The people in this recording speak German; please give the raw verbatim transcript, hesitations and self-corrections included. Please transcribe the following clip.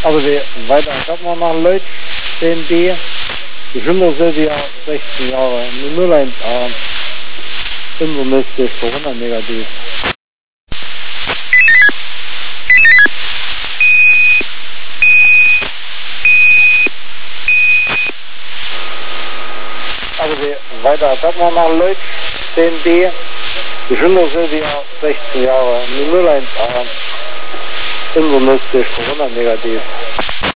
Also wir weiter ab mal nach Leutsch, C M B, die Schwimmersilvia, sechzehn Jahre, null eins A, fünfundneunzig, Corona negativ. Also wir weiter ab mal nach Leutsch, C M B, die Schwimmersilvia, sechzehn Jahre, null eins A, fünfundneunzig, Corona negativ.